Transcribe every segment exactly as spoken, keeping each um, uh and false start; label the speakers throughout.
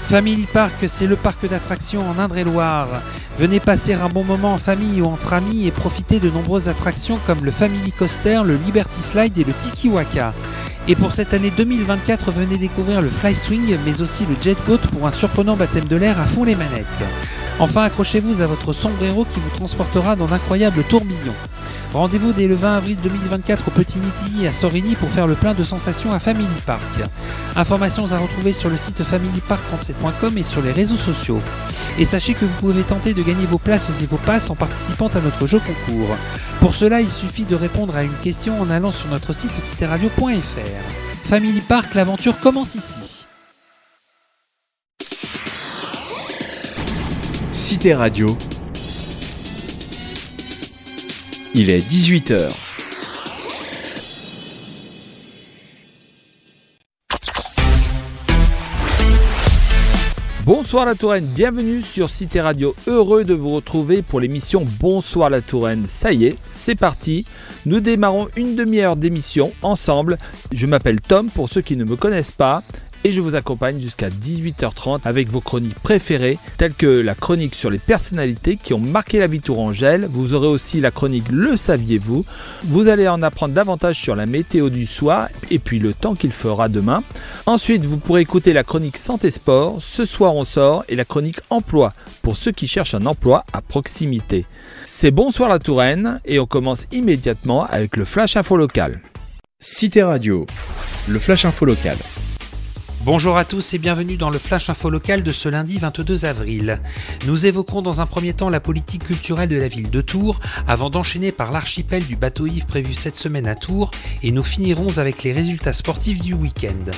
Speaker 1: Family Park, c'est le parc d'attractions en Indre-et-Loire. Venez passer un bon moment en famille ou entre amis et profiter de nombreuses attractions comme le Family Coaster, le Liberty Slide et le Tiki Waka. Et pour cette année deux mille vingt-quatre, venez découvrir le Fly Swing mais aussi le Jet Boat pour un surprenant baptême de l'air à fond les manettes. Enfin, accrochez-vous à votre sombrero qui vous transportera dans d'incroyables tourbillons. Rendez-vous dès le vingt avril deux mille vingt-quatre au Petit Nitilly à Sorigny pour faire le plein de sensations à Family Park. Informations à retrouver sur le site family park trente-sept point com et sur les réseaux sociaux. Et sachez que vous pouvez tenter de gagner vos places et vos passes en participant à notre jeu concours. Pour cela, il suffit de répondre à une question en allant sur notre site cité radio point f r. Family Park, l'aventure commence ici.
Speaker 2: Cité Radio. Il est dix-huit heures.
Speaker 3: Bonsoir la Touraine, bienvenue sur Cité Radio, heureux de vous retrouver pour l'émission Bonsoir la Touraine. Ça y est, c'est parti, nous démarrons une demi-heure d'émission ensemble. Je m'appelle Tom pour ceux qui ne me connaissent pas et je vous accompagne jusqu'à dix-huit heures trente avec vos chroniques préférées telles que la chronique sur les personnalités qui ont marqué la vie tourangelle. Vous aurez aussi la chronique Le saviez-vous. Vous allez en apprendre davantage sur la météo du soir et puis le temps qu'il fera demain. Ensuite, vous pourrez écouter la chronique Santé Sport, Ce soir on sort et la chronique Emploi pour ceux qui cherchent un emploi à proximité. C'est Bonsoir la Touraine et on commence immédiatement avec le Flash Info Local.
Speaker 2: Cité Radio, le Flash Info Local.
Speaker 1: Bonjour à tous et bienvenue dans le Flash Info Local de ce lundi vingt-deux avril. Nous évoquerons dans un premier temps la politique culturelle de la ville de Tours, avant d'enchaîner par l'archipel du bateau-ivre prévu cette semaine à Tours, et nous finirons avec les résultats sportifs du week-end.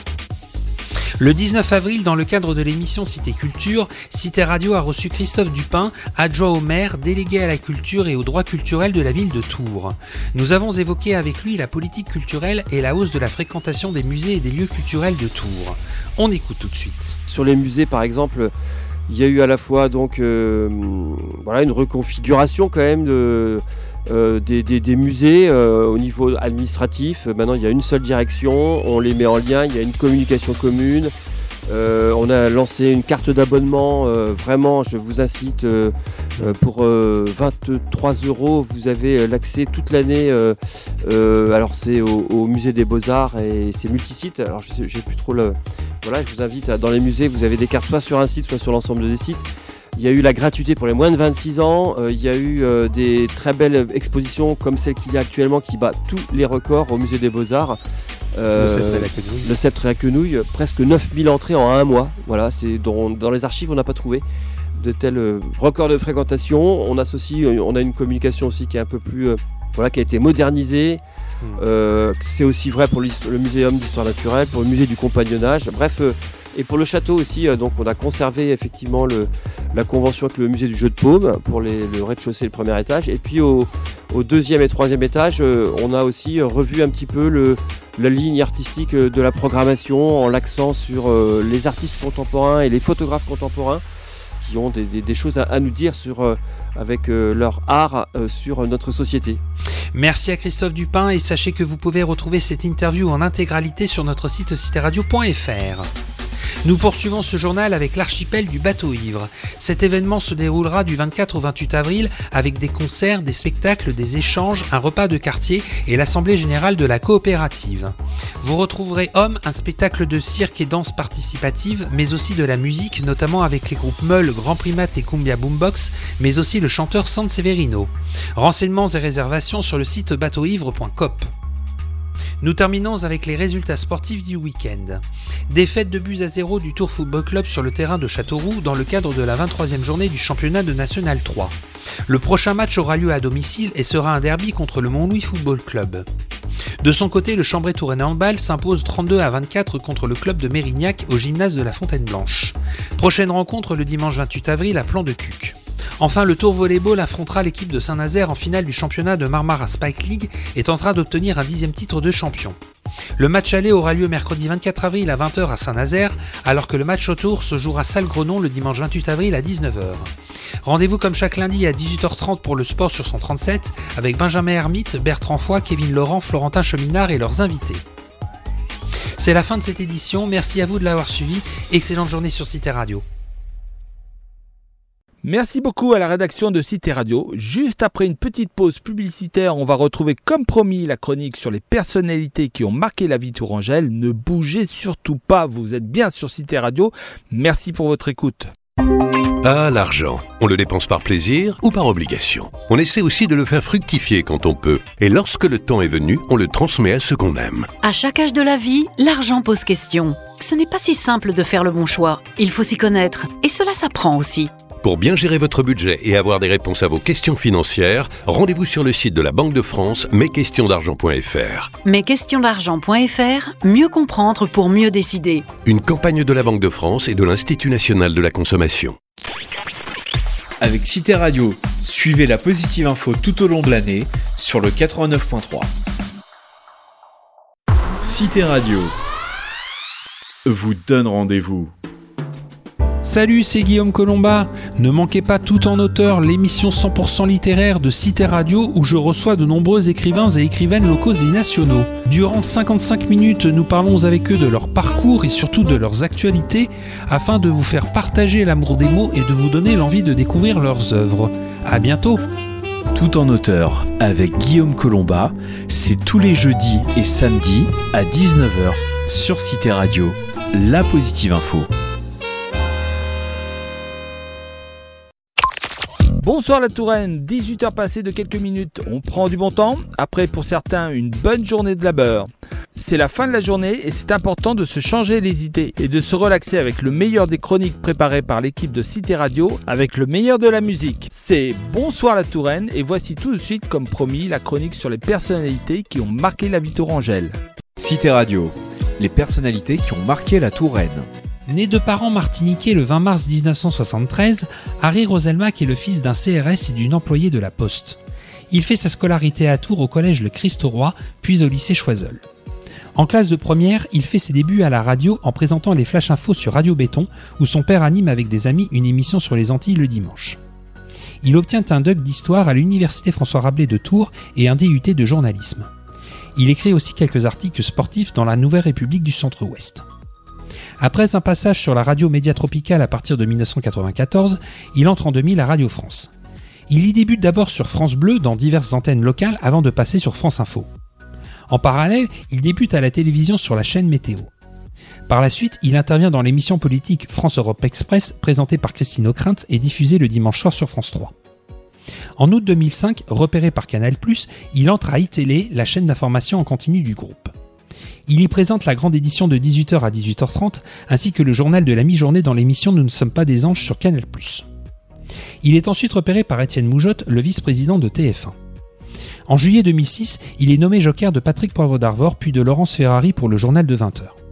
Speaker 1: Le dix-neuf avril, dans le cadre de l'émission Cité Culture, Cité Radio a reçu Christophe Dupin, adjoint au maire, délégué à la culture et aux droits culturels de la ville de Tours. Nous avons évoqué avec lui la politique culturelle et la hausse de la fréquentation des musées et des lieux culturels de Tours. On écoute tout de suite.
Speaker 4: Sur les musées par exemple, il y a eu à la fois donc euh, voilà, une reconfiguration quand même de... Euh, des, des, des musées euh, au niveau administratif. Maintenant il y a une seule direction, on les met en lien, il y a une communication commune. Euh, on a lancé une carte d'abonnement, euh, vraiment je vous incite, euh, pour euh, vingt-trois euros vous avez l'accès toute l'année. Euh, euh, alors c'est au, au musée des Beaux-Arts et c'est multisite, alors je sais, j'ai plus trop le... Voilà, je vous invite à, dans les musées, vous avez des cartes soit sur un site soit sur l'ensemble des sites. Il y a eu la gratuité pour les moins de vingt-six ans, euh, il y a eu euh, des très belles expositions comme celle qu'il y a actuellement qui bat tous les records au musée des Beaux-Arts. Euh, le Sceptre et la Quenouille, presque neuf mille entrées en un mois. Voilà, c'est dans, dans les archives on n'a pas trouvé de tels euh, records de fréquentation. On associe, on a une communication aussi qui est un peu plus, euh, voilà, qui a été modernisée. Mmh. Euh, c'est aussi vrai pour le Muséum d'Histoire Naturelle, pour le musée du Compagnonnage. Bref. Euh, Et pour le château aussi, euh, donc on a conservé effectivement le, la convention avec le musée du jeu de paume pour les, le rez-de-chaussée et le premier étage. Et puis au, au deuxième et troisième étage, euh, on a aussi revu un petit peu le, la ligne artistique de la programmation en l'accent sur euh, les artistes contemporains et les photographes contemporains qui ont des, des, des choses à, à nous dire sur, euh, avec euh, leur art euh, sur notre société.
Speaker 1: Merci à Christophe Dupin et sachez que vous pouvez retrouver cette interview en intégralité sur notre site cité radio point f r. Nous poursuivons ce journal avec l'archipel du bateau-ivre. Cet événement se déroulera du vingt-quatre au vingt-huit avril avec des concerts, des spectacles, des échanges, un repas de quartier et l'assemblée générale de la coopérative. Vous retrouverez Homme, un spectacle de cirque et danse participative, mais aussi de la musique, notamment avec les groupes Meul, Grand Primate et Cumbia Boombox, mais aussi le chanteur San Severino. Renseignements et réservations sur le site bateau ivre point com. Nous terminons avec les résultats sportifs du week-end. Défaite de buts à zéro du Tours Football Club sur le terrain de Châteauroux dans le cadre de la vingt-troisième journée du championnat de National trois. Le prochain match aura lieu à domicile et sera un derby contre le Montlouis Football Club. De son côté, le Chambray Touraine Handball s'impose trente-deux à vingt-quatre contre le club de Mérignac au gymnase de la Fontaine Blanche. Prochaine rencontre le dimanche vingt-huit avril à Plan-de-Cuc. Enfin, le Tours Volleyball affrontera l'équipe de Saint-Nazaire en finale du championnat de Marmara Spike League et tentera d'obtenir un dixième titre de champion. Le match aller aura lieu mercredi vingt-quatre avril à vingt heures à Saint-Nazaire, alors que le match retour se jouera Salles-Grenon le dimanche vingt-huit avril à dix-neuf heures. Rendez-vous comme chaque lundi à dix-huit heures trente pour le sport sur cent trente-sept avec Benjamin Hermite, Bertrand Foy, Kevin Laurent, Florentin Cheminard et leurs invités. C'est la fin de cette édition, merci à vous de l'avoir suivi, excellente journée sur Cité Radio.
Speaker 3: Merci beaucoup à la rédaction de Cité Radio. Juste après une petite pause publicitaire, on va retrouver comme promis la chronique sur les personnalités qui ont marqué la vie tourangelle. Ne bougez surtout pas, vous êtes bien sur Cité Radio. Merci pour votre écoute.
Speaker 5: Ah, l'argent. On le dépense par plaisir ou par obligation. On essaie aussi de le faire fructifier quand on peut. Et lorsque le temps est venu, on le transmet à ceux qu'on aime.
Speaker 6: À chaque âge de la vie, l'argent pose question. Ce n'est pas si simple de faire le bon choix. Il faut s'y connaître. Et cela s'apprend aussi.
Speaker 5: Pour bien gérer votre budget et avoir des réponses à vos questions financières, rendez-vous sur le site de la Banque de France, mes questions d'argent point f r.
Speaker 6: mes questions d'argent point f r, mieux comprendre pour mieux décider.
Speaker 5: Une campagne de la Banque de France et de l'Institut national de la consommation.
Speaker 2: Avec Cité Radio, suivez la positive info tout au long de l'année sur le quatre-vingt-neuf point trois. Cité Radio vous donne rendez-vous.
Speaker 1: Salut, c'est Guillaume Colomba. Ne manquez pas Tout en auteur, l'émission cent pour cent littéraire de Cité Radio où je reçois de nombreux écrivains et écrivaines locaux et nationaux. Durant cinquante-cinq minutes, nous parlons avec eux de leur parcours et surtout de leurs actualités afin de vous faire partager l'amour des mots et de vous donner l'envie de découvrir leurs œuvres. À bientôt.
Speaker 2: Tout en auteur avec Guillaume Colomba, c'est tous les jeudis et samedis à dix-neuf heures sur Cité Radio, la positive info.
Speaker 3: Bonsoir la Touraine, dix-huit heures passées de quelques minutes, on prend du bon temps, après pour certains une bonne journée de labeur. C'est la fin de la journée et c'est important de se changer les idées et de se relaxer avec le meilleur des chroniques préparées par l'équipe de Cité Radio avec le meilleur de la musique. C'est Bonsoir la Touraine et voici tout de suite comme promis la chronique sur les personnalités qui ont marqué la vie tourangelle.
Speaker 2: Cité Radio, les personnalités qui ont marqué la Touraine.
Speaker 1: Né de parents martiniquais le vingt mars dix-neuf cent soixante-treize, Harry Roselmack est le fils d'un C R S et d'une employée de la Poste. Il fait sa scolarité à Tours au collège Le Christ-Roi, puis au lycée Choiseul. En classe de première, il fait ses débuts à la radio en présentant les Flash Infos sur Radio Béton, où son père anime avec des amis une émission sur les Antilles le dimanche. Il obtient un D U C d'histoire à l'université François Rabelais de Tours et un D U T de journalisme. Il écrit aussi quelques articles sportifs dans la Nouvelle République du Centre-Ouest. Après un passage sur la radio Média Tropicale à partir de dix-neuf cent quatre-vingt-quatorze, il entre en deux mille à Radio France. Il y débute d'abord sur France Bleu dans diverses antennes locales avant de passer sur France Info. En parallèle, il débute à la télévision sur la chaîne Météo. Par la suite, il intervient dans l'émission politique France-Europe Express présentée par Christine Ockrent et diffusée le dimanche soir sur France trois. En août deux mille cinq, repéré par Canal plus, il entre à iTélé, la chaîne d'information en continu du groupe. Il y présente la grande édition de dix-huit heures à dix-huit heures trente, ainsi que le journal de la mi-journée dans l'émission Nous ne sommes pas des anges sur Canal plus. Il est ensuite repéré par Étienne Moujotte, le vice-président de T F un. En juillet deux mille six, il est nommé joker de Patrick Poivre d'Arvor puis de Laurence Ferrari pour le journal de vingt heures.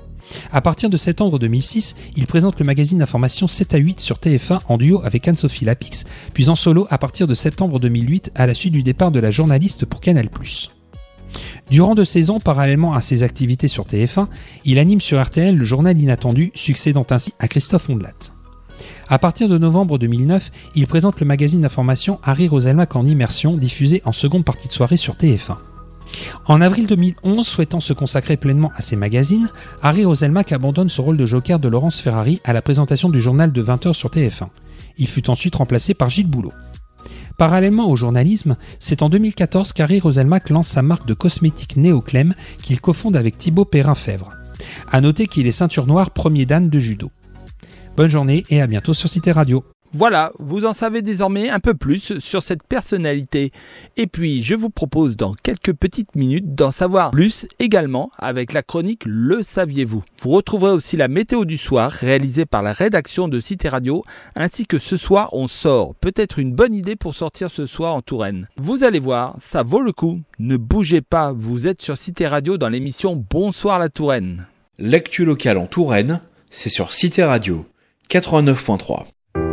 Speaker 1: À partir de septembre deux mille six, il présente le magazine d'information sept à huit sur T F un en duo avec Anne-Sophie Lapix, puis en solo à partir de septembre deux mille huit à la suite du départ de la journaliste pour Canal plus. Durant deux saisons, parallèlement à ses activités sur T F un, il anime sur R T L le journal Inattendu, succédant ainsi à Christophe Ondelat. À partir de novembre deux mille neuf, il présente le magazine d'information Harry Roselmack en immersion, diffusé en seconde partie de soirée sur T F un. En avril deux mille onze, souhaitant se consacrer pleinement à ses magazines, Harry Roselmack abandonne son rôle de joker de Laurence Ferrari à la présentation du journal de vingt heures sur T F un. Il fut ensuite remplacé par Gilles Boulot. Parallèlement au journalisme, c'est en deux mille quatorze qu'Harry Roselmack lance sa marque de cosmétiques Néoclem qu'il cofonde avec Thibaut Perrin-Fèvre. A noter qu'il est ceinture noire premier dan de judo. Bonne journée et à bientôt sur Cité Radio.
Speaker 3: Voilà, vous en savez désormais un peu plus sur cette personnalité. Et puis, je vous propose dans quelques petites minutes d'en savoir plus également avec la chronique Le saviez-vous. Vous retrouverez aussi la météo du soir réalisée par la rédaction de Cité Radio, ainsi que ce soir on sort. Peut-être une bonne idée pour sortir ce soir en Touraine. Vous allez voir, ça vaut le coup. Ne bougez pas, vous êtes sur Cité Radio dans l'émission Bonsoir la Touraine.
Speaker 2: L'actu locale en Touraine, c'est sur Cité Radio, quatre-vingt-neuf point trois.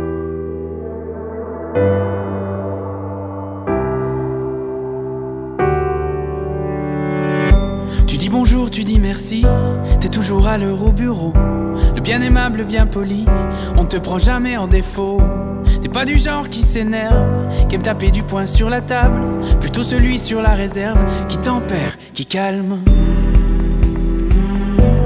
Speaker 7: Tu dis bonjour, tu dis merci, t'es toujours à l'heure au bureau. Le bien aimable, bien poli, on te prend jamais en défaut. T'es pas du genre qui s'énerve, qui aime taper du poing sur la table. Plutôt celui sur la réserve, qui tempère, qui calme.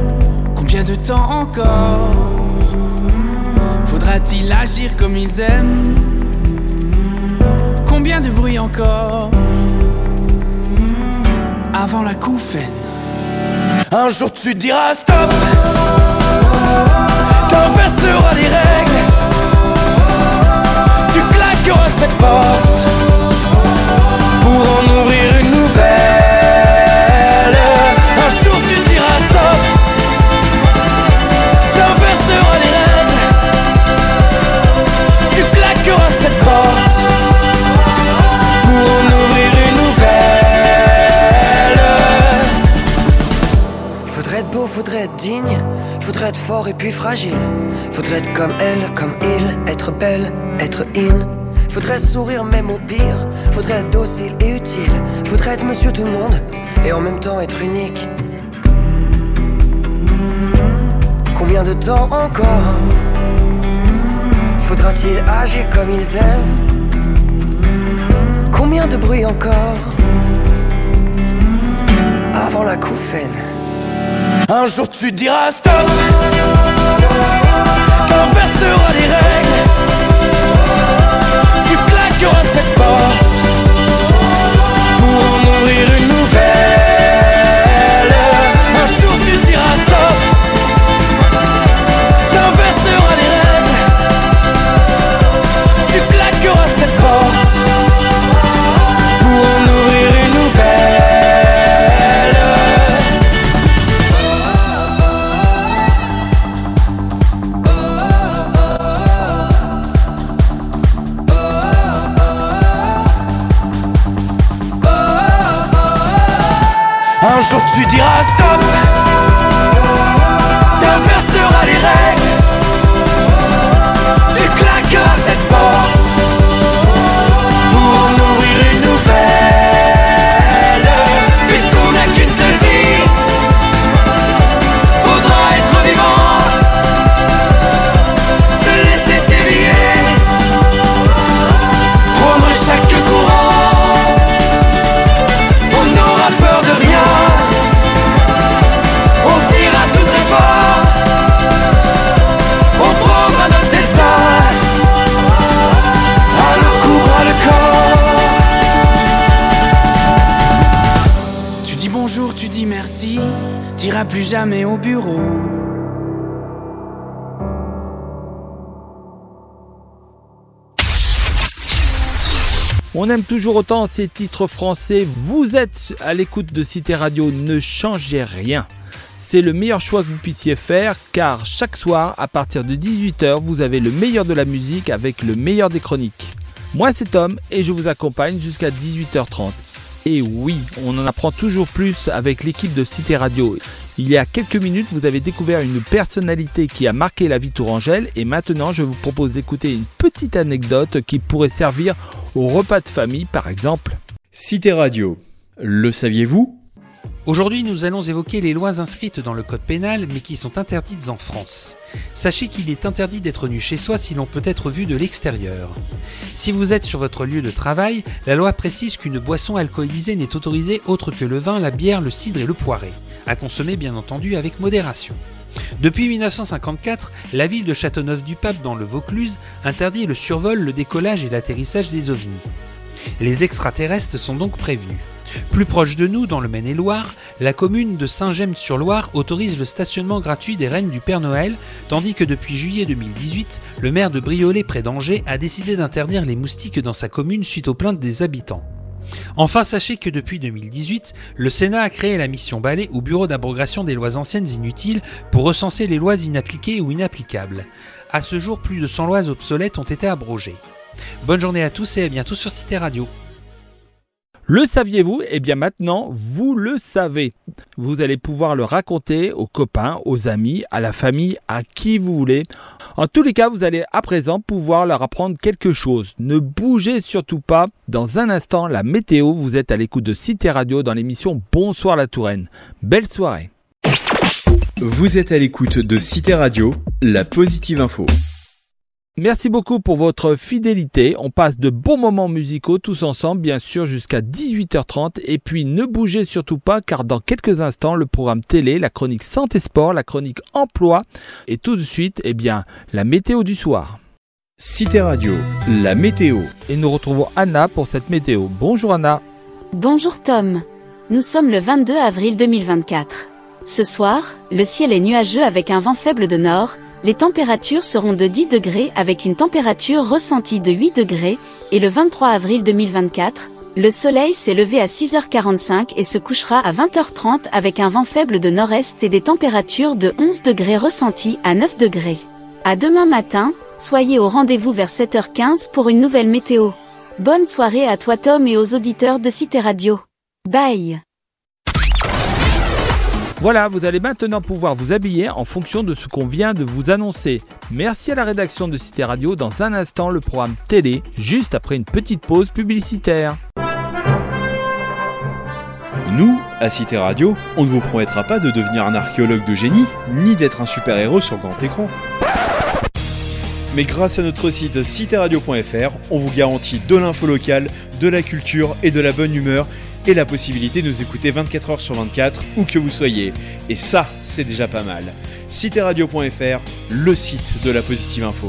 Speaker 7: de temps encore faudra-t-il agir comme ils aiment? Combien de bruit encore avant la couffaine?
Speaker 8: Un jour tu diras stop, t'inverseras les règles, tu claqueras cette porte pour en ouvrir une nouvelle. Un jour tu diras stop, t'inverseras les règles, tu claqueras cette porte pour en ouvrir une nouvelle. Faudrait être beau, faudrait être digne, faudrait être fort et puis fragile. Faudrait être comme elle, comme il, être belle, être in. Faudrait sourire même au pire, faudrait être docile et utile. Faudrait être monsieur tout le monde et en même temps être unique. Combien de temps encore faudra-t-il agir comme ils aiment? Combien de bruit encore avant la couffaine? Un jour tu diras stop, t'inverseras les règles, tu claqueras cette porte pour en ouvrir une nouvelle. Un jour tu diras stop, t'inverseras les règles, tu claqueras cette porte pour en ouvrir une nouvelle. Un jour tu diras stop, t'inverseras les règles, tu claqueras cette porte pour en ouvrir une nouvelle. Puisqu'on n'a qu'une seule vie, faudra être vivant, se laisser dévier, prendre chaque courant. On n'aura peur de rien, on prendra notre destin à le coup, à le corps.
Speaker 7: Tu dis bonjour, tu dis merci, t'iras plus jamais au bureau.
Speaker 3: On aime toujours autant ces titres français. Vous êtes à l'écoute de Cité Radio, ne changez rien. C'est le meilleur choix que vous puissiez faire car chaque soir à partir de dix-huit heures vous avez le meilleur de la musique avec le meilleur des chroniques. Moi c'est Tom et je vous accompagne jusqu'à dix-huit heures trente. Et oui, on en apprend toujours plus avec l'équipe de Cité Radio. Il y a quelques minutes vous avez découvert une personnalité qui a marqué la vie tourangelle et maintenant je vous propose d'écouter une petite anecdote qui pourrait servir au repas de famille par exemple.
Speaker 2: Cité Radio, le saviez-vous ?
Speaker 1: Aujourd'hui, nous allons évoquer les lois inscrites dans le code pénal, mais qui sont interdites en France. Sachez qu'il est interdit d'être nu chez soi si l'on peut être vu de l'extérieur. Si vous êtes sur votre lieu de travail, la loi précise qu'une boisson alcoolisée n'est autorisée autre que le vin, la bière, le cidre et le poiré, à consommer bien entendu avec modération. Depuis dix-neuf cent cinquante-quatre, la ville de Châteauneuf-du-Pape dans le Vaucluse interdit le survol, le décollage et l'atterrissage des ovnis. Les extraterrestres sont donc prévenus. Plus proche de nous, dans le Maine-et-Loire, la commune de Saint-Gemme-sur-Loire autorise le stationnement gratuit des rennes du Père Noël, tandis que depuis juillet deux mille dix-huit, le maire de Briolet près d'Angers a décidé d'interdire les moustiques dans sa commune suite aux plaintes des habitants. Enfin, sachez que depuis deux mille dix-huit, le Sénat a créé la mission Balai ou Bureau d'abrogation des lois anciennes inutiles pour recenser les lois inappliquées ou inapplicables. À ce jour, plus de cent lois obsolètes ont été abrogées. Bonne journée à tous et à bientôt sur Cité Radio.
Speaker 3: Le saviez-vous ? Eh bien maintenant, vous le savez. Vous allez pouvoir le raconter aux copains, aux amis, à la famille, à qui vous voulez. En tous les cas, vous allez à présent pouvoir leur apprendre quelque chose. Ne bougez surtout pas. Dans un instant, la météo, vous êtes à l'écoute de Cité Radio dans l'émission Bonsoir la Touraine. Belle soirée.
Speaker 2: Vous êtes à l'écoute de Cité Radio, la positive info.
Speaker 3: Merci beaucoup pour votre fidélité. On passe de bons moments musicaux tous ensemble, bien sûr, jusqu'à dix-huit heures trente. Et puis, ne bougez surtout pas, car dans quelques instants, le programme télé, la chronique Santé Sport, la chronique Emploi, et tout de suite, eh bien, la météo du soir.
Speaker 2: Cité Radio, la météo.
Speaker 3: Et nous retrouvons Anna pour cette météo. Bonjour Anna.
Speaker 9: Bonjour Tom. Nous sommes le vingt-deux avril deux mille vingt-quatre. Ce soir, le ciel est nuageux avec un vent faible de nord. Les températures seront de dix degrés avec une température ressentie de huit degrés, et le vingt-trois avril deux mille vingt-quatre, le soleil s'est levé à six heures quarante-cinq et se couchera à vingt heures trente avec un vent faible de nord-est et des températures de onze degrés ressenties à neuf degrés. À demain matin, soyez au rendez-vous vers sept heures quinze pour une nouvelle météo. Bonne soirée à toi Tom et aux auditeurs de Cité Radio. Bye.
Speaker 3: Voilà, vous allez maintenant pouvoir vous habiller en fonction de ce qu'on vient de vous annoncer. Merci à la rédaction de Cité Radio. Dans un instant, le programme télé, juste après une petite pause publicitaire.
Speaker 2: Nous, à Cité Radio, on ne vous promettra pas de devenir un archéologue de génie, ni d'être un super-héros sur grand écran. Mais grâce à notre site cité radio point f r, on vous garantit de l'info locale, de la culture et de la bonne humeur, et la possibilité de nous écouter vingt-quatre heures sur vingt-quatre, où que vous soyez. Et ça, c'est déjà pas mal. cité radio point f r, le site de la positive info.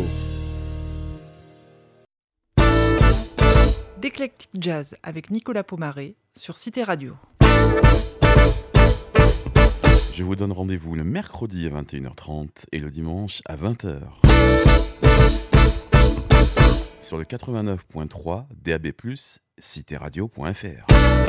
Speaker 10: D'Eclectic Jazz avec Nicolas Pomaré sur Cité Radio.
Speaker 11: Je vous donne rendez-vous le mercredi à vingt et une heures trente et le dimanche à vingt heures. Sur le quatre-vingt-neuf point trois D A B plus, cité radio point f r.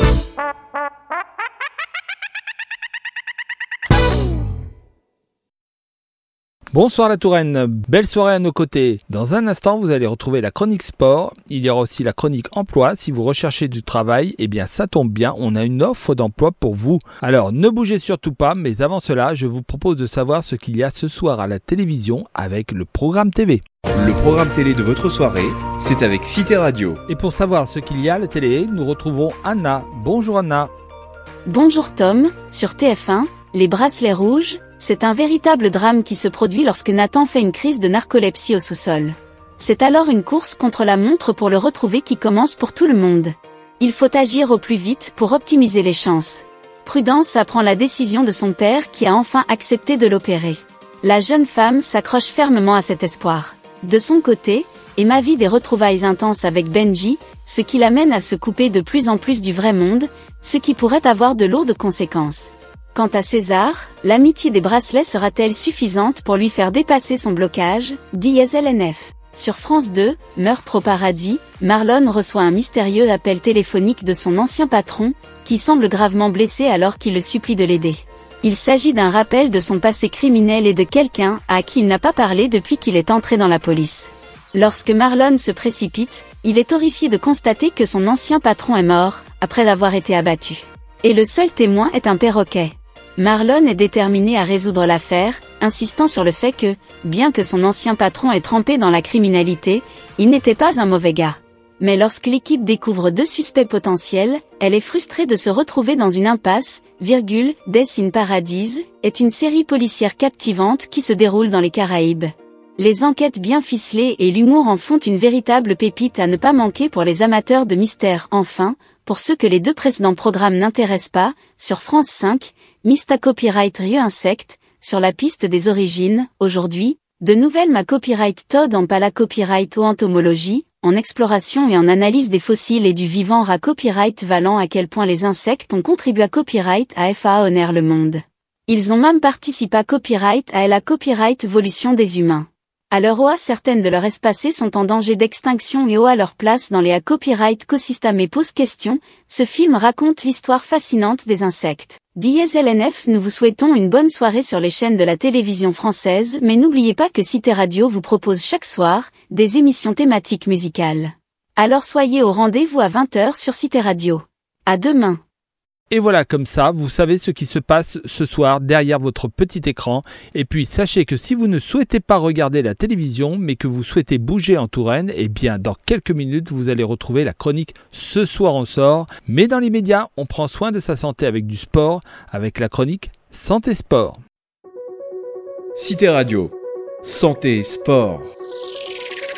Speaker 3: Bonsoir la Touraine, belle soirée à nos côtés. Dans un instant, vous allez retrouver la chronique sport. Il y aura aussi la chronique emploi. Si vous recherchez du travail, eh bien ça tombe bien, on a une offre d'emploi pour vous. Alors ne bougez surtout pas, mais avant cela, je vous propose de savoir ce qu'il y a ce soir à la télévision avec le programme T V.
Speaker 2: Le programme télé de votre soirée, c'est avec Cité Radio.
Speaker 3: Et pour savoir ce qu'il y a à la télé, nous retrouvons Anna. Bonjour Anna.
Speaker 9: Bonjour Tom, sur T F un, Les Bracelets Rouges, c'est un véritable drame qui se produit lorsque Nathan fait une crise de narcolepsie au sous-sol. C'est alors une course contre la montre pour le retrouver qui commence pour tout le monde. Il faut agir au plus vite pour optimiser les chances. Prudence apprend la décision de son père qui a enfin accepté de l'opérer. La jeune femme s'accroche fermement à cet espoir. De son côté, Emma vit des retrouvailles intenses avec Benji, ce qui l'amène à se couper de plus en plus du vrai monde, ce qui pourrait avoir de lourdes conséquences. Quant à César, l'amitié des bracelets sera-t-elle suffisante pour lui faire dépasser son blocage, dit S L N F. Sur France deux, Meurtre au paradis, Marlon reçoit un mystérieux appel téléphonique de son ancien patron, qui semble gravement blessé alors qu'il le supplie de l'aider. Il s'agit d'un rappel de son passé criminel et de quelqu'un à qui il n'a pas parlé depuis qu'il est entré dans la police. Lorsque Marlon se précipite, il est horrifié de constater que son ancien patron est mort, après avoir été abattu. Et le seul témoin est un perroquet. Marlon est déterminé à résoudre l'affaire, insistant sur le fait que, bien que son ancien patron ait trempé dans la criminalité, il n'était pas un mauvais gars. Mais lorsque l'équipe découvre deux suspects potentiels, elle est frustrée de se retrouver dans une impasse, virgule, Death in Paradise, est une série policière captivante qui se déroule dans les Caraïbes. Les enquêtes bien ficelées et l'humour en font une véritable pépite à ne pas manquer pour les amateurs de mystère. Enfin, pour ceux que les deux précédents programmes n'intéressent pas, sur France cinq, Mista Copyright Rio Insect, sur la piste des origines, aujourd'hui, de nouvelles Ma Copyright Todd en Pala Copyright ou entomologie, en exploration et en analyse des fossiles et du vivant Ra Copyright valant à quel point les insectes ont contribué à Copyright à F A A Honor le monde. Ils ont même participé à Copyright à la Copyright Evolution des humains. À leur O A, certaines de leurs espacées sont en danger d'extinction et O A leur place dans les A Copyright Cosystem et pose question, ce film raconte l'histoire fascinante des insectes. D S L N F, nous vous souhaitons une bonne soirée sur les chaînes de la télévision française, mais n'oubliez pas que Cité Radio vous propose chaque soir, des émissions thématiques musicales. Alors soyez au rendez-vous à vingt heures sur Cité Radio. À demain.
Speaker 3: Et voilà, comme ça, vous savez ce qui se passe ce soir derrière votre petit écran. Et puis, sachez que si vous ne souhaitez pas regarder la télévision, mais que vous souhaitez bouger en Touraine, eh bien, dans quelques minutes, vous allez retrouver la chronique Ce soir on sort. Mais dans l'immédiat, on prend soin de sa santé avec du sport, avec la chronique Santé Sport.
Speaker 2: Cité Radio, Santé Sport.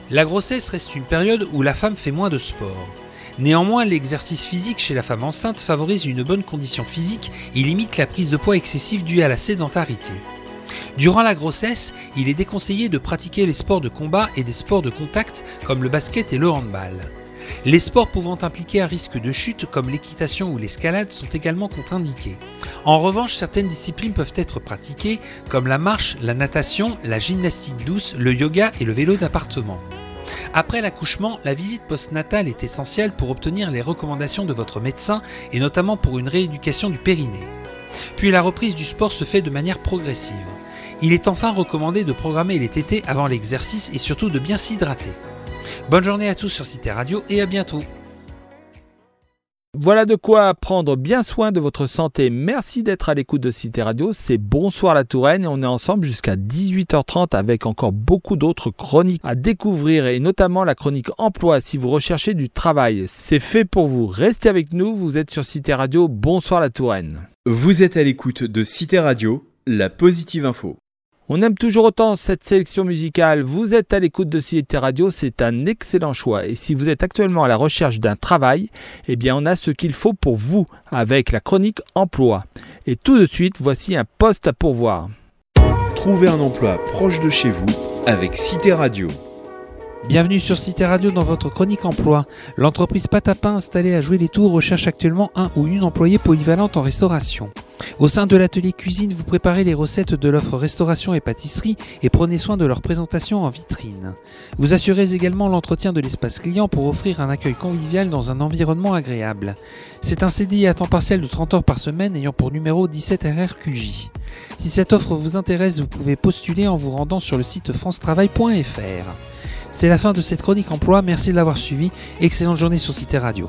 Speaker 1: La grossesse reste une période où la femme fait moins de sport. Néanmoins, l'exercice physique chez la femme enceinte favorise une bonne condition physique et limite la prise de poids excessive due à la sédentarité. Durant la grossesse, il est déconseillé de pratiquer les sports de combat et des sports de contact comme le basket et le handball. Les sports pouvant impliquer un risque de chute comme l'équitation ou l'escalade sont également contre-indiqués. En revanche, certaines disciplines peuvent être pratiquées comme la marche, la natation, la gymnastique douce, le yoga et le vélo d'appartement. Après l'accouchement, la visite postnatale est essentielle pour obtenir les recommandations de votre médecin et notamment pour une rééducation du périnée. Puis la reprise du sport se fait de manière progressive. Il est enfin recommandé de programmer les tétés avant l'exercice et surtout de bien s'hydrater. Bonne journée à tous sur Cité Radio et à bientôt.
Speaker 3: Voilà de quoi prendre bien soin de votre santé. Merci d'être à l'écoute de Cité Radio. C'est Bonsoir la Touraine et on est ensemble jusqu'à dix-huit heures trente avec encore beaucoup d'autres chroniques à découvrir et notamment la chronique emploi si vous recherchez du travail. C'est fait pour vous. Restez avec nous, vous êtes sur Cité Radio. Bonsoir la Touraine.
Speaker 2: Vous êtes à l'écoute de Cité Radio, la positive info.
Speaker 3: On aime toujours autant cette sélection musicale. Vous êtes à l'écoute de Cité Radio, c'est un excellent choix. Et si vous êtes actuellement à la recherche d'un travail, eh bien on a ce qu'il faut pour vous avec la chronique emploi. Et tout de suite, voici un poste à pourvoir.
Speaker 2: Trouvez un emploi proche de chez vous avec Cité Radio.
Speaker 1: Bienvenue sur Cité Radio dans votre chronique emploi. L'entreprise Pâte à Pain installée à Joué-les-Tours recherche actuellement un ou une employée polyvalente en restauration. Au sein de l'atelier cuisine, vous préparez les recettes de l'offre restauration et pâtisserie et prenez soin de leur présentation en vitrine. Vous assurez également l'entretien de l'espace client pour offrir un accueil convivial dans un environnement agréable. C'est un C D I à temps partiel de trente heures par semaine ayant pour numéro dix-sept R R Q J. Si cette offre vous intéresse, vous pouvez postuler en vous rendant sur le site france travail point f r. C'est la fin de cette chronique emploi, merci de l'avoir suivi. Excellente journée sur Cité Radio.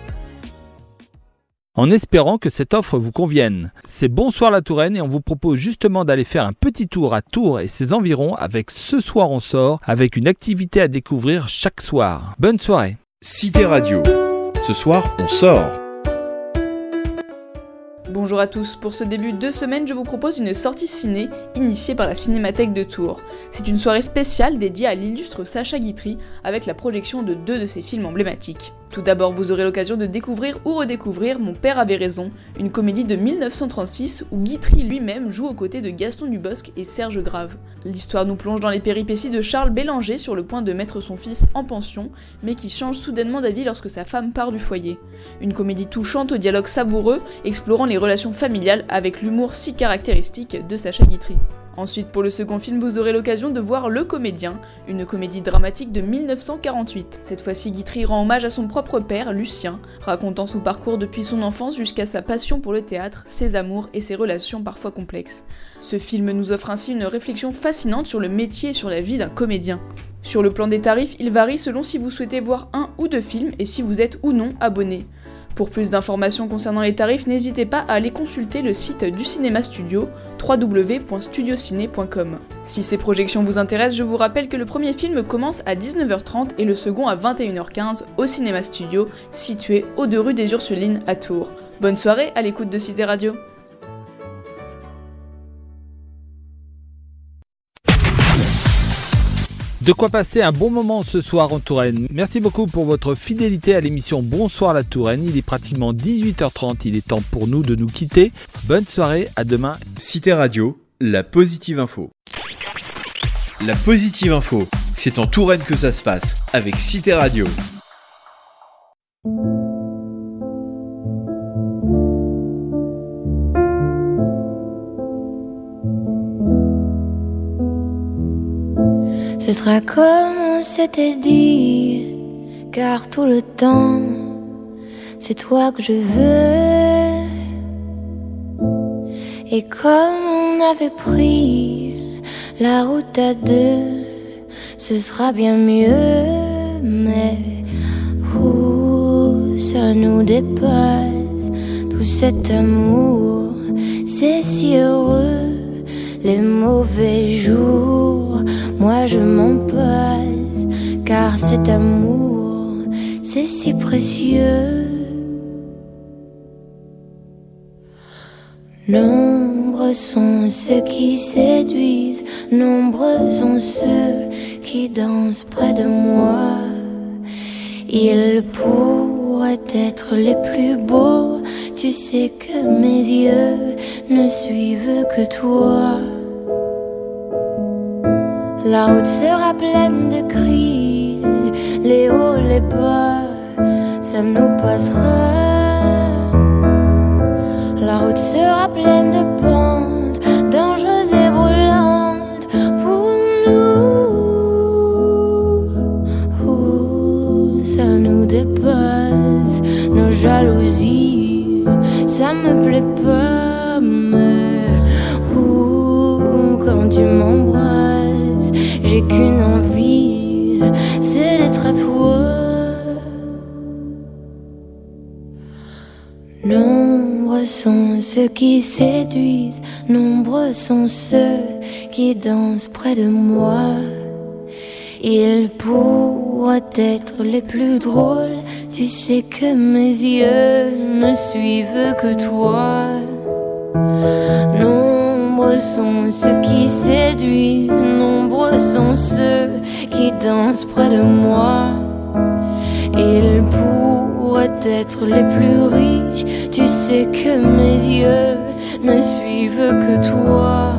Speaker 3: En espérant que cette offre vous convienne. C'est Bonsoir la Touraine et on vous propose justement d'aller faire un petit tour à Tours et ses environs avec Ce soir on sort, avec une activité à découvrir chaque soir. Bonne soirée.
Speaker 2: Cité Radio. Ce soir, on sort.
Speaker 12: Bonjour à tous, pour ce début de semaine, je vous propose une sortie ciné initiée par la Cinémathèque de Tours. C'est une soirée spéciale dédiée à l'illustre Sacha Guitry avec la projection de deux de ses films emblématiques. Tout d'abord, vous aurez l'occasion de découvrir ou redécouvrir Mon père avait raison, une comédie de mille neuf cent trente-six où Guitry lui-même joue aux côtés de Gaston Dubosc et Serge Grave. L'histoire nous plonge dans les péripéties de Charles Bélanger sur le point de mettre son fils en pension, mais qui change soudainement d'avis lorsque sa femme part du foyer. Une comédie touchante au dialogue savoureux, explorant les relations familiales avec l'humour si caractéristique de Sacha Guitry. Ensuite, pour le second film, vous aurez l'occasion de voir Le Comédien, une comédie dramatique de mille neuf cent quarante-huit. Cette fois-ci, Guitry rend hommage à son propre père, Lucien, racontant son parcours depuis son enfance jusqu'à sa passion pour le théâtre, ses amours et ses relations parfois complexes. Ce film nous offre ainsi une réflexion fascinante sur le métier et sur la vie d'un comédien. Sur le plan des tarifs, il varie selon si vous souhaitez voir un ou deux films et si vous êtes ou non abonné. Pour plus d'informations concernant les tarifs, n'hésitez pas à aller consulter le site du Cinéma Studio, w w w point studio ciné point com. Si ces projections vous intéressent, je vous rappelle que le premier film commence à dix-neuf heures trente et le second à vingt et une heures quinze au Cinéma Studio, situé aux deux rue des Ursulines à Tours. Bonne soirée à l'écoute de Cité Radio.
Speaker 3: De quoi passer un bon moment ce soir en Touraine. Merci beaucoup pour votre fidélité à l'émission Bonsoir la Touraine. Il est pratiquement dix-huit heures trente, il est temps pour nous de nous quitter. Bonne soirée, à demain.
Speaker 2: Cité Radio, la positive info. La positive info, c'est en Touraine que ça se passe, avec Cité Radio.
Speaker 13: Ce sera comme on s'était dit, car tout le temps, c'est toi que je veux. Et comme on avait pris la route à deux, ce sera bien mieux. Mais où ça nous dépasse, tout cet amour, c'est si heureux. Les mauvais jours, moi je m'en passe, car cet amour, c'est si précieux. Nombreux sont ceux qui séduisent, nombreux sont ceux qui dansent près de moi. Ils pourraient être les plus beaux, tu sais que mes yeux ne suivent que toi. La route sera pleine de crises, les hauts, les bas, ça nous passera. La route sera pleine de pentes, dangereuses et brûlantes pour nous. Ouh, ça nous dépasse, nos jalousies, ça me plaît pas, mais ouh, quand tu m'embrasses, j'ai qu'une envie, c'est d'être à toi. Nombreux sont ceux qui séduisent, nombreux sont ceux qui dansent près de moi. Ils pourraient être les plus drôles, tu sais que mes yeux ne suivent que toi. Nombreux sont ceux qui séduisent, nombreux sont ceux qui dansent près de moi. Ils pourraient être les plus riches, tu sais que mes yeux ne suivent que toi.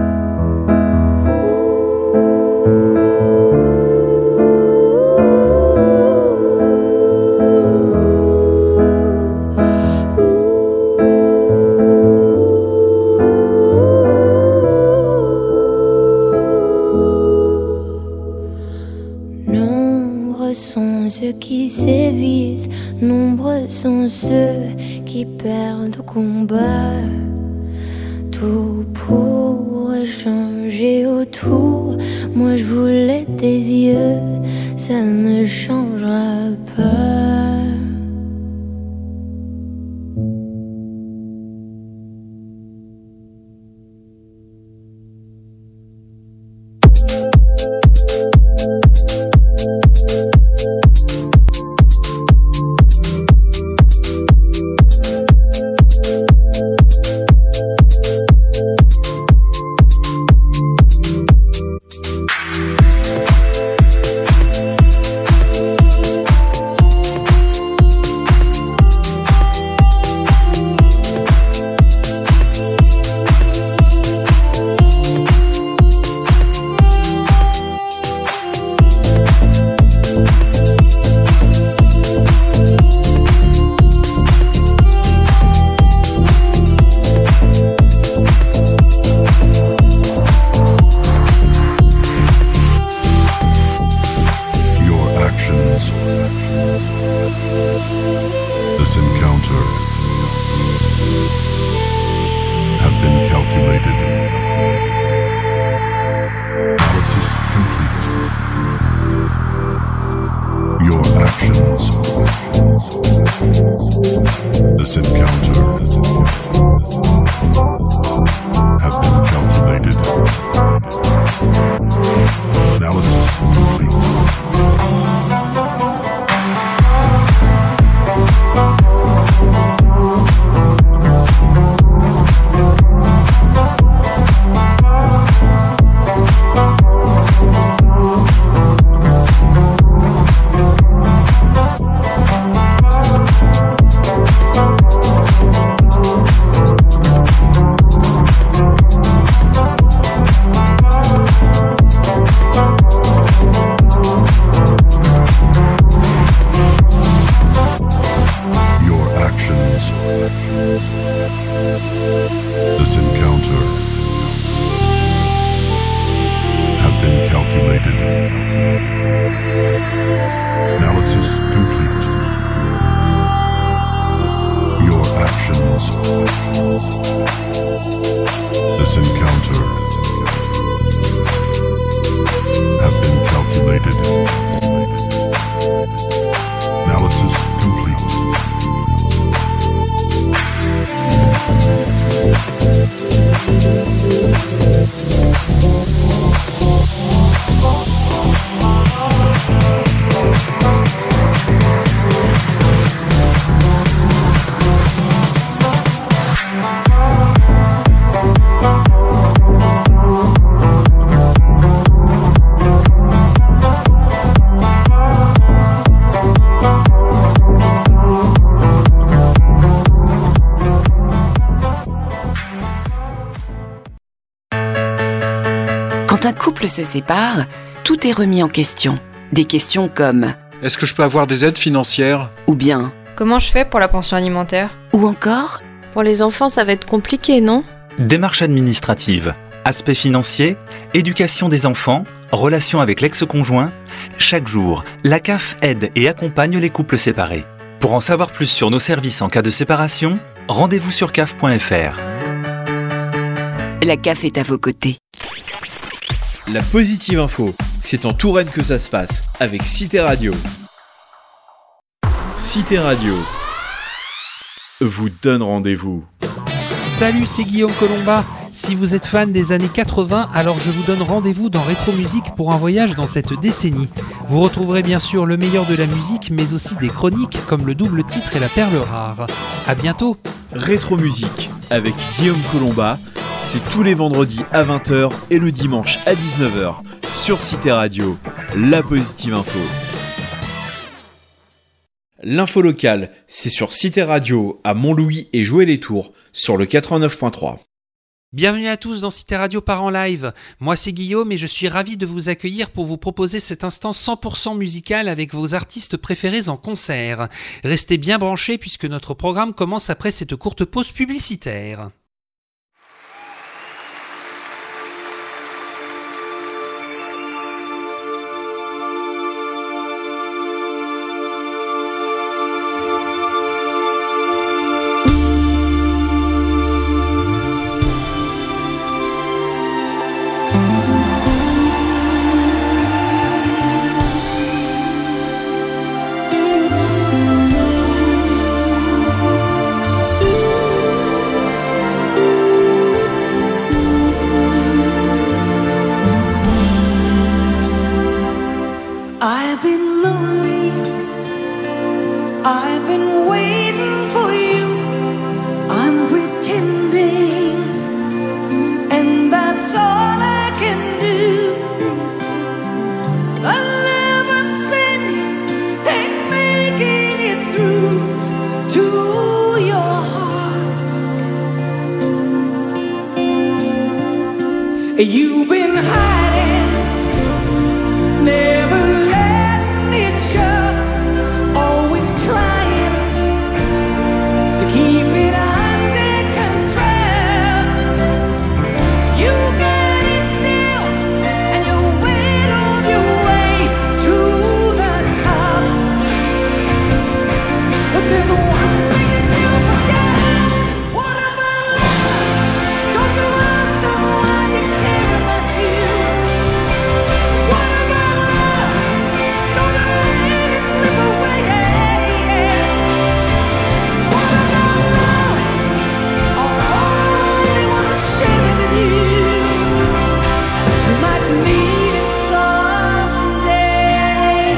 Speaker 13: Ceux qui sévissent, nombreux sont ceux qui perdent au combat. Tout pourrait changer autour, moi je voulais tes yeux, ça ne changera pas.
Speaker 14: un couple se sépare, tout est remis en question. Des questions comme «
Speaker 15: Est-ce que je peux avoir des aides financières ?»
Speaker 14: ou bien
Speaker 16: « Comment je fais pour la pension alimentaire ?»
Speaker 14: ou encore
Speaker 17: « Pour les enfants, ça va être compliqué, non ?»
Speaker 18: Démarches administratives, aspects financiers, éducation des enfants, relations avec l'ex-conjoint. Chaque jour, la C A F aide et accompagne les couples séparés. Pour en savoir plus sur nos services en cas de séparation, rendez-vous sur C A F point F R.
Speaker 14: La C A F est à vos côtés.
Speaker 2: La positive info, c'est en Touraine que ça se passe, avec Cité Radio. Cité Radio vous donne rendez-vous.
Speaker 1: Salut, c'est Guillaume Colomba. Si vous êtes fan des années quatre-vingts, alors je vous donne rendez-vous dans Rétro Musique pour un voyage dans cette décennie. Vous retrouverez bien sûr le meilleur de la musique, mais aussi des chroniques comme le double titre et la perle rare. À bientôt.
Speaker 2: Rétro Musique avec Guillaume Colomba, c'est tous les vendredis à vingt heures et le dimanche à dix-neuf heures sur Cité Radio, la positive info. L'info locale, c'est sur Cité Radio à Montlouis et Joué-les-Tours sur le quatre-vingt-neuf point trois.
Speaker 1: Bienvenue à tous dans Cité Radio par en live. Moi c'est Guillaume et je suis ravi de vous accueillir pour vous proposer cet instant cent pour cent musical avec vos artistes préférés en concert. Restez bien branchés puisque notre programme commence après cette courte pause publicitaire.
Speaker 19: You've been hiding, never letting it show, always trying to keep it under control. You got it down and you went on your way to the top. But there's one thing that you forgot. What about love? Don't you want someone you care about you? What about love? Don't let it slip away. What about love? I only wanna share it with you. You might need it someday.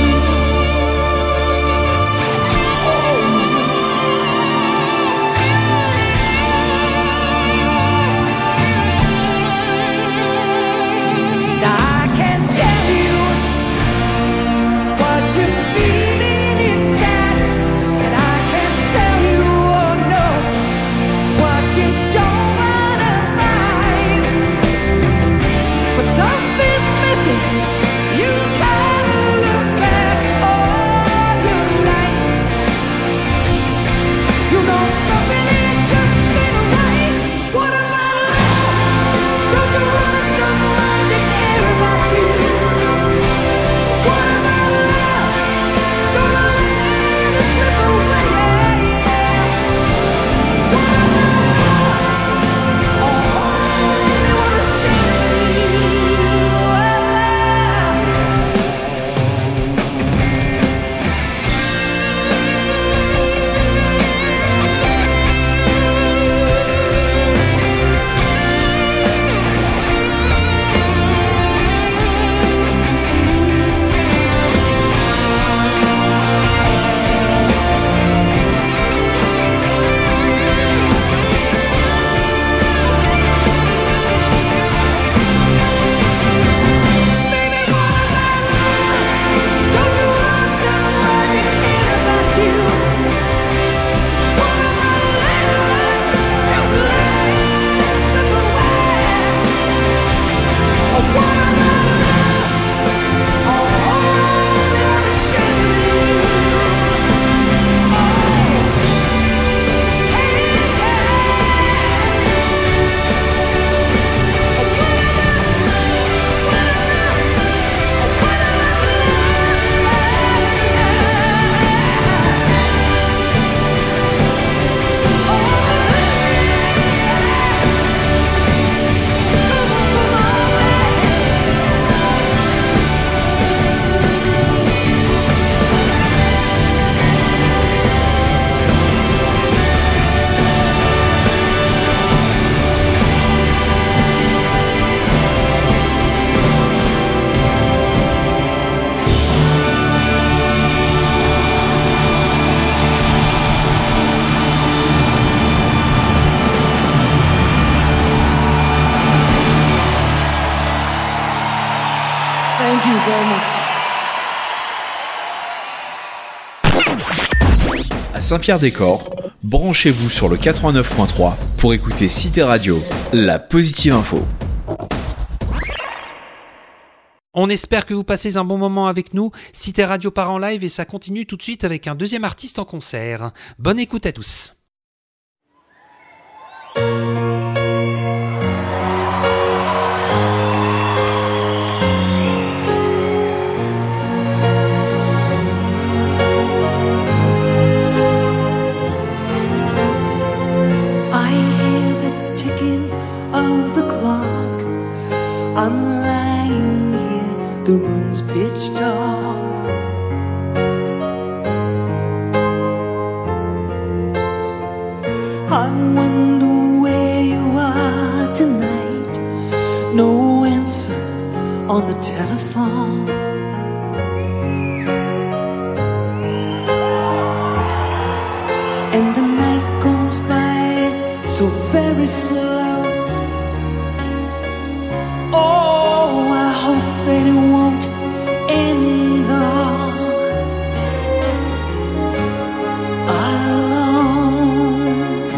Speaker 19: Now I can't tell you what you're feeling inside, and I can't sell you, oh no, what you don't wanna find. But something's missing. You gotta look back all your life. You know something ain't just ain't right. What about love? Don't you want someone to care about you? What about love? Don't let it slip away. What about love? I only wanna share it with you. very much.
Speaker 2: À Saint-Pierre-des-Corps, branchez-vous sur le quatre-vingt-neuf point trois pour écouter Cité Radio, la positive info.
Speaker 1: On espère que vous passez un bon moment avec nous. Cité Radio part en live et ça continue tout de suite avec un deuxième artiste en concert. Bonne écoute à tous.
Speaker 19: I hear the ticking of the clock. I'm lying here, the room's pitch dark. I wonder where you are tonight. No answer on the telephone. And the night goes by so very slow. Oh, I hope that it won't end though alone.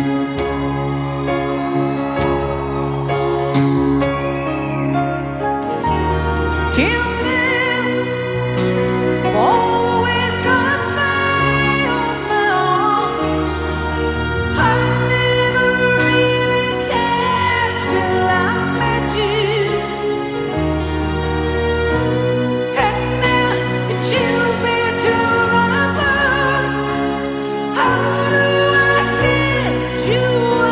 Speaker 19: Till now, I've always got my own, my own. I never really cared till I met you. And now it chills me to run apart. How do I get you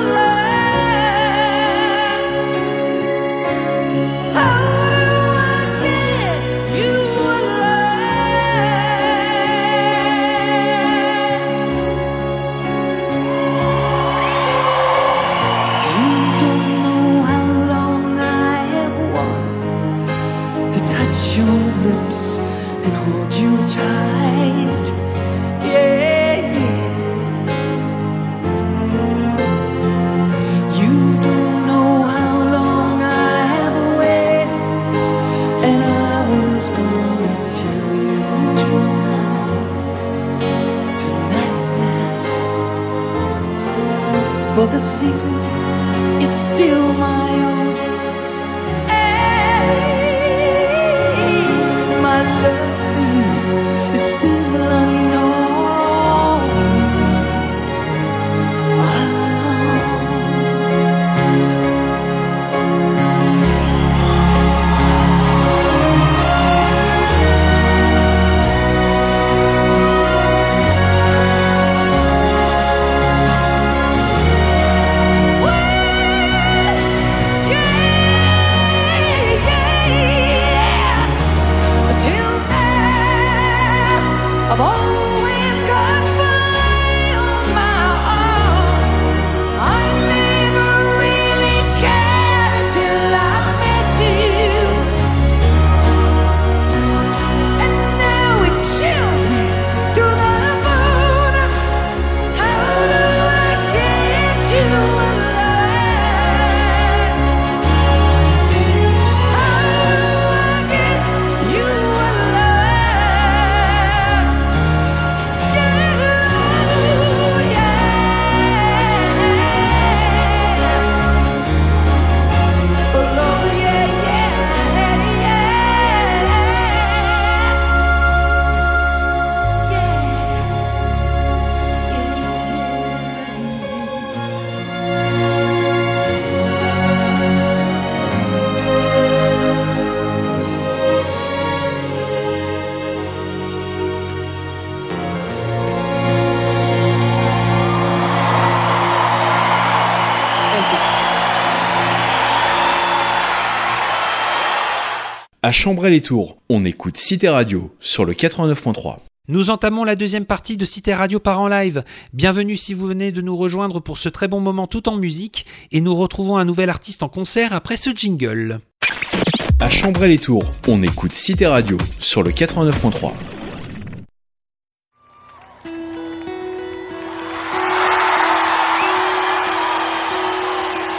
Speaker 19: alive? How do I get you alive? You don't know how long I have wanted to touch your lips and hold you tight. Yeah, yeah. You don't know how long I have waited, and I was gonna tell you tonight, tonight that. But the secret is still my own. Hey, my love for you is still unknown. Till now, I've always got my own, my own. I never really cared till I met you. And now it chills me to the bone. How do I get you alive? How do I get you alive? Yeah, oh, yeah. Oh, Lord, yeah, yeah,
Speaker 2: À Chambray-les-Tours, on écoute Cité Radio sur le quatre-vingt-neuf point trois.
Speaker 1: Nous entamons la deuxième partie de Cité Radio part en live. Bienvenue si vous venez de nous rejoindre pour ce très bon moment tout en musique et nous retrouvons un nouvel artiste en concert après ce jingle.
Speaker 2: À Chambray-les-Tours, on écoute Cité Radio sur le quatre-vingt-neuf point trois.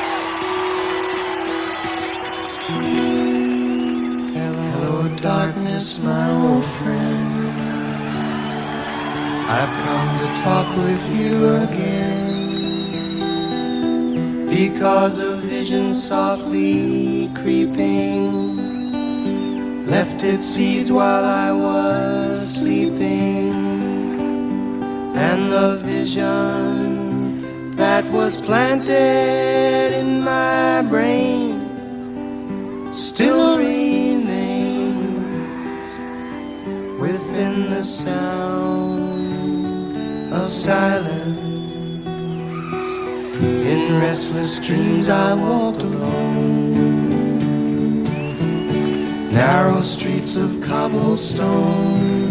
Speaker 19: Hello, darkness.
Speaker 20: Thomas, my old friend, I've come to talk with you again, because a vision softly creeping left its seeds while I was sleeping, and the vision that was planted in my brain still remains within the sound of silence. In restless dreams I walked alone, narrow streets of cobblestone,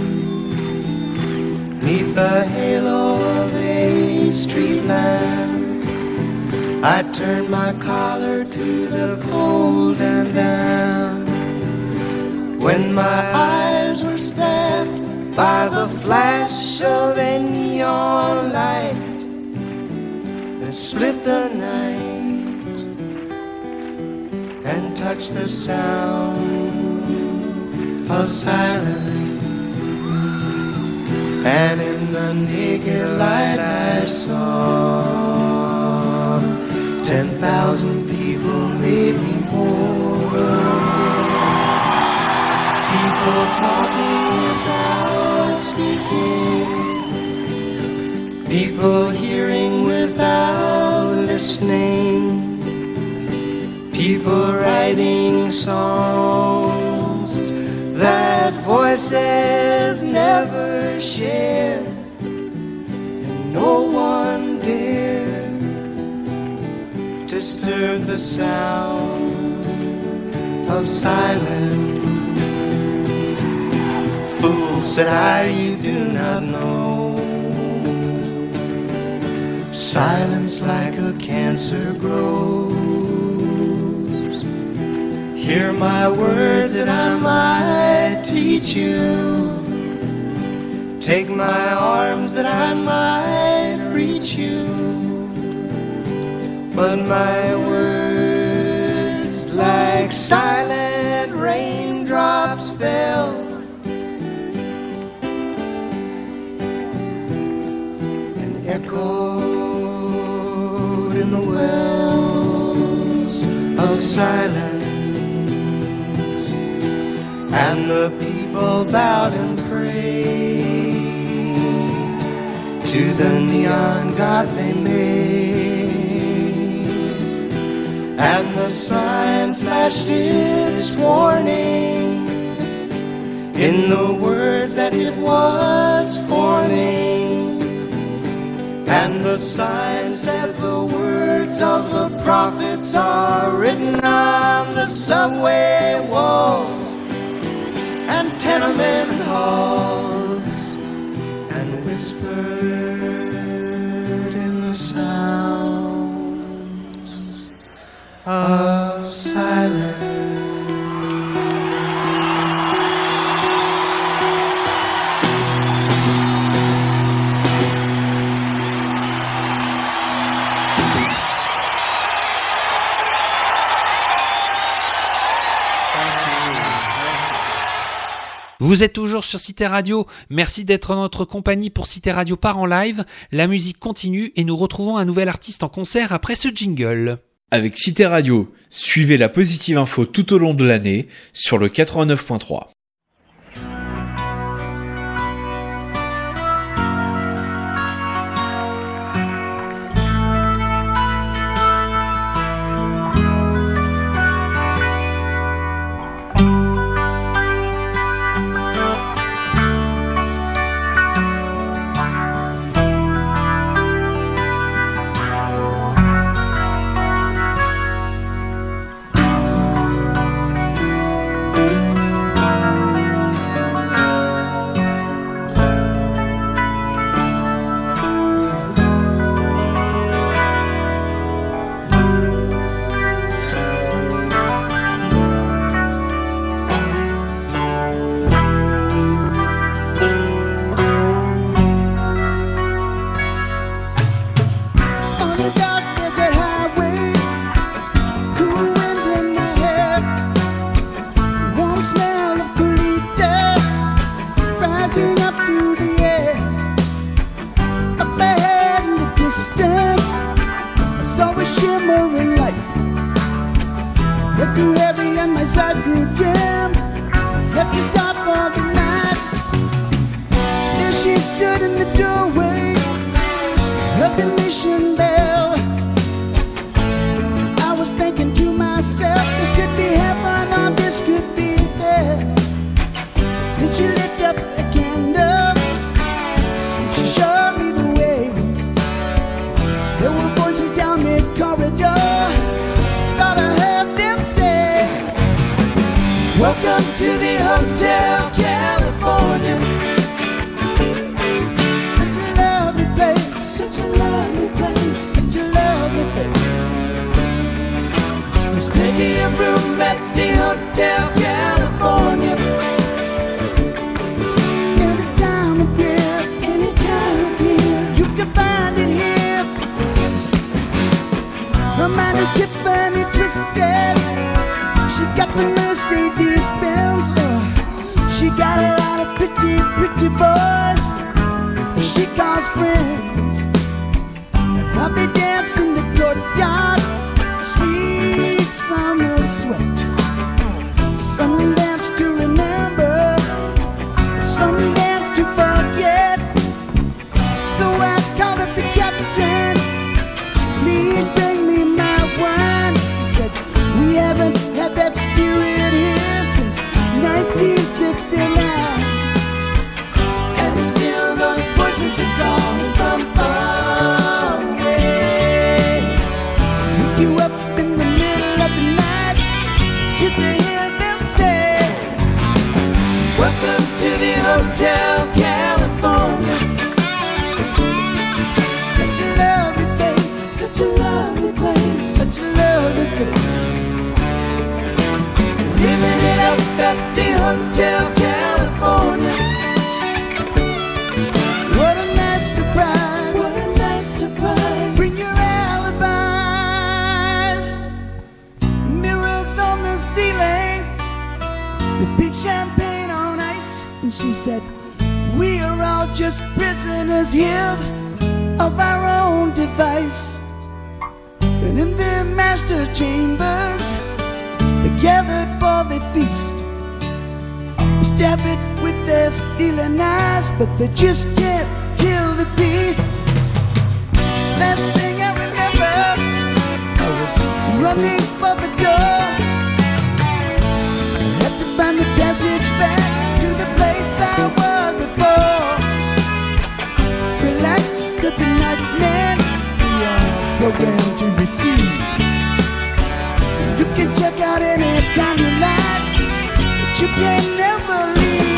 Speaker 20: neath the halo of a street lamp. I turned my collar to the cold and damp, when my eyes were stabbed by the flash of a neon light that split the night and touched the sound of silence. And in the naked light I saw ten thousand people, maybe more, people talking without speaking, people hearing without listening, people writing songs that voices never shared, and no one dared disturb the sound of silence. Fool, said I, you do not know, silence like a cancer grows. Hear my words that I might teach you, take my arms that I might reach you, but my words like silent raindrops fell and echoed in the wells of silence. And the people bowed and prayed to the neon god they made, and the sign flashed its warning in the words that it was forming, and the sign said the words of the prophets are written on the subway walls and tenement halls, and whispered in the sounds of silence.
Speaker 1: Vous êtes toujours sur Cité Radio, merci d'être en notre compagnie pour Cité Radio part en live, la musique continue et nous retrouvons un nouvel artiste en concert après ce jingle.
Speaker 2: Avec Cité Radio, suivez la positive info tout au long de l'année sur le quatre-vingt-neuf point trois.
Speaker 20: Thank
Speaker 19: shimmering light. It grew heavy and my side grew dim. Had to stop for the night. There she stood in the doorway of the mission bell. I was thinking to myself, this could be heaven or this could be hell. Then she lit up a candle. She showed me the way. There were voices down the corridor. Thought I heard them say, welcome to the Hotel California. Such a lovely place, such a lovely place, such a lovely face. There's plenty of room at the Hotel California. Any time of year, any time of year, you can find it here. Her mind is Tiffany twisted. She got the Mercedes Benz. Uh, she got a lot of pretty, pretty boys she calls friends. Now they dance in the courtyard. Sweet summer sweat. Some dance to remember, some dance to forget. So I called up the captain. Please bring me my wine. He said, we haven't had that spirit here since nineteen sixty-nine. And still those voices are calling from far away. Pick you up in the middle of the night just to hear them say, welcome to the Hotel California. Such a lovely place, such a lovely place, such a lovely face. Living it up at the Hotel California. What a nice surprise, what a nice surprise. Bring your alibis. Mirrors on the ceiling, the big champagne on ice. And she said, we are all just prisoners here of our own device. And in their master chambers, they gathered for the feast. They stab it with their stealing knives, but they just can't kill the beast. Last thing I remember, I was running for the door. I had to find the passage back to the place I was before. Relax at the nightmare, we are programmed to receive. You can check out any time you like, but you can never leave.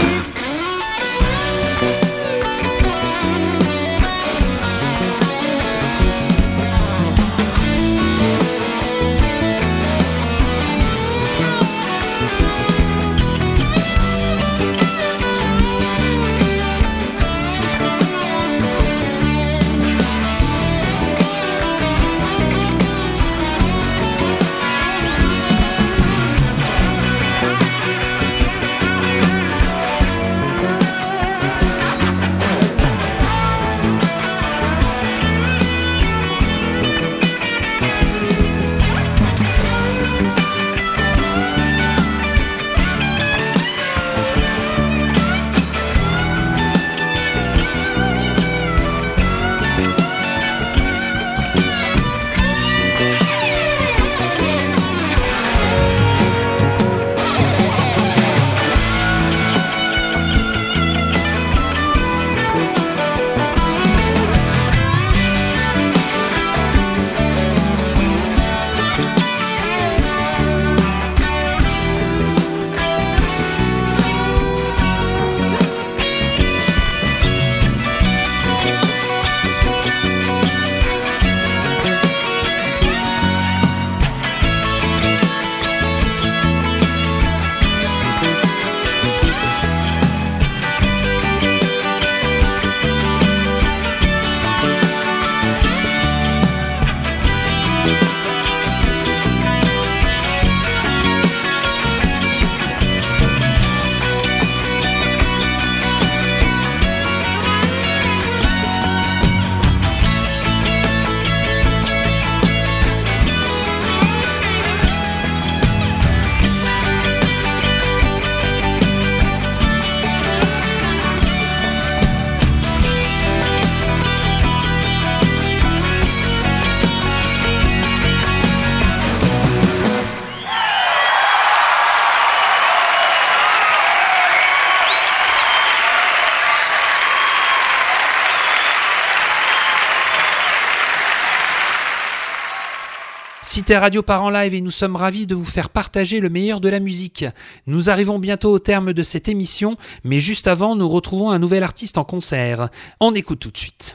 Speaker 1: Cité Radio part en live et nous sommes ravis de vous faire partager le meilleur de la musique. Nous arrivons bientôt au terme de cette émission, mais juste avant, nous retrouvons un nouvel artiste en concert. On écoute tout de suite.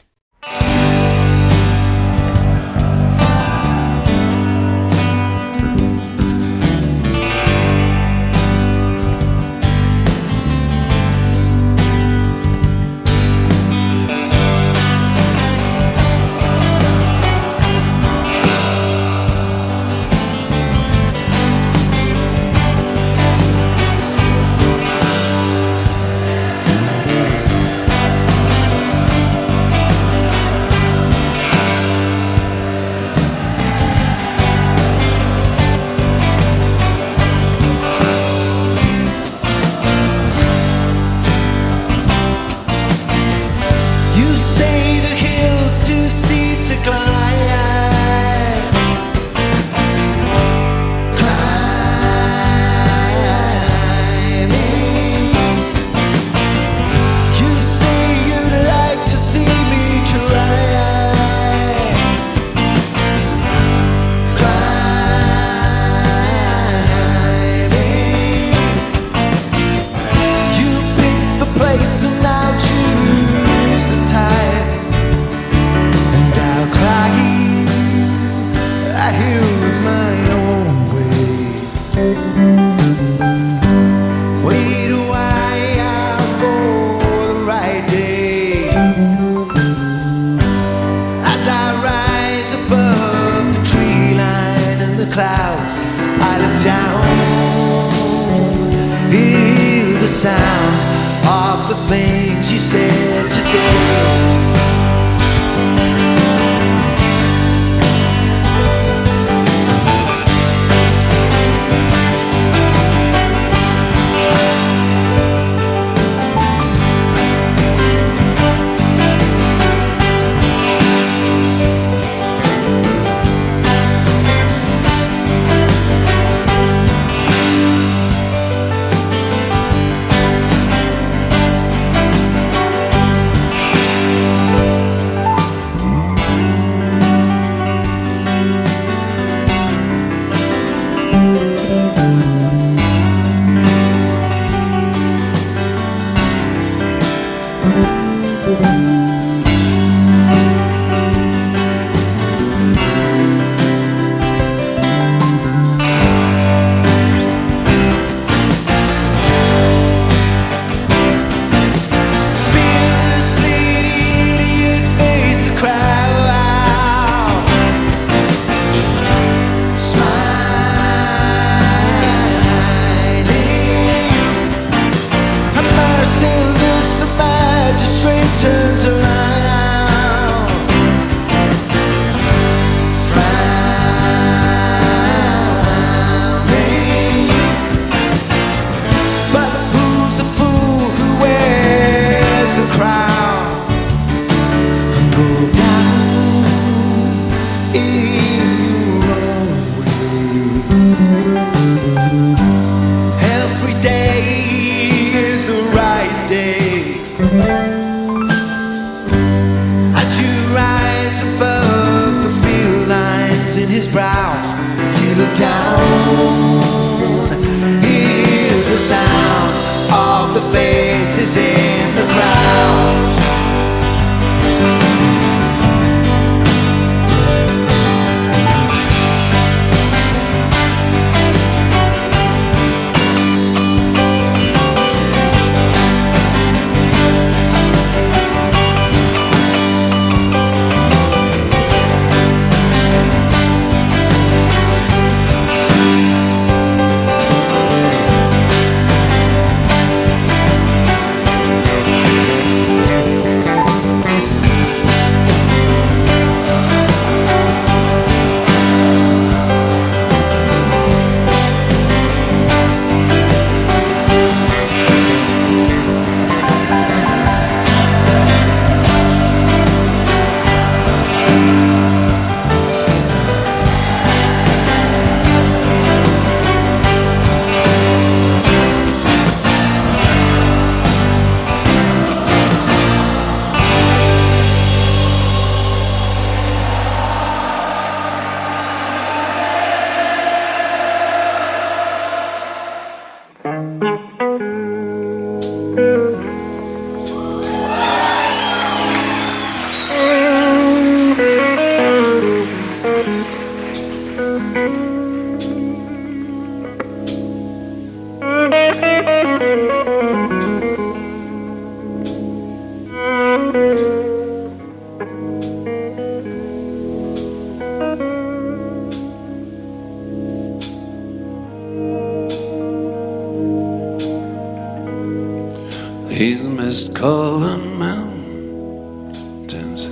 Speaker 20: These mist-colored mountains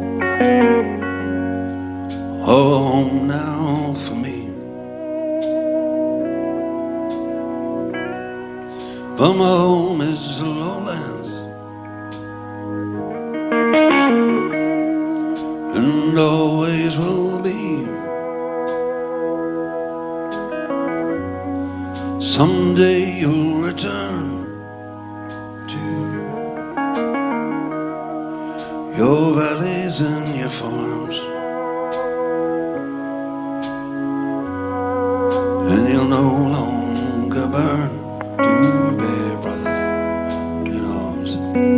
Speaker 20: are home now for me. But my home is the lowlands, and always will be. Someday you'll return your valleys and your farms, and you'll no longer burn two bare brothers in arms.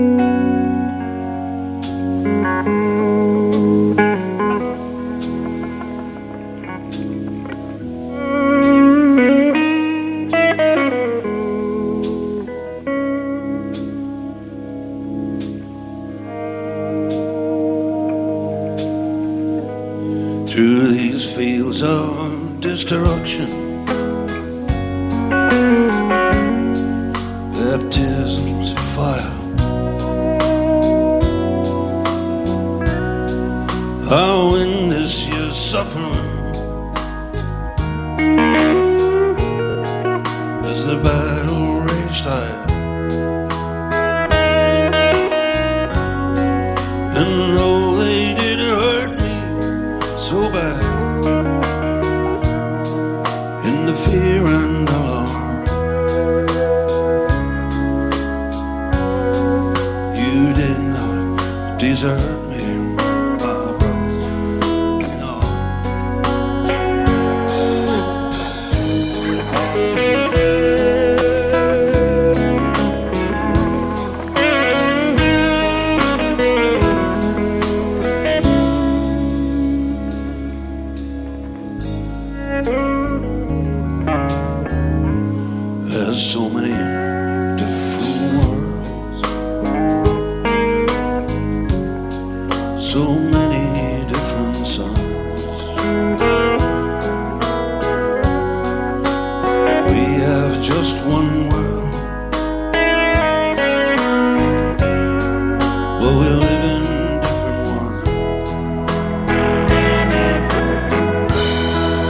Speaker 20: Through these fields of destruction, baptisms of fire, I witness your suffering as the bad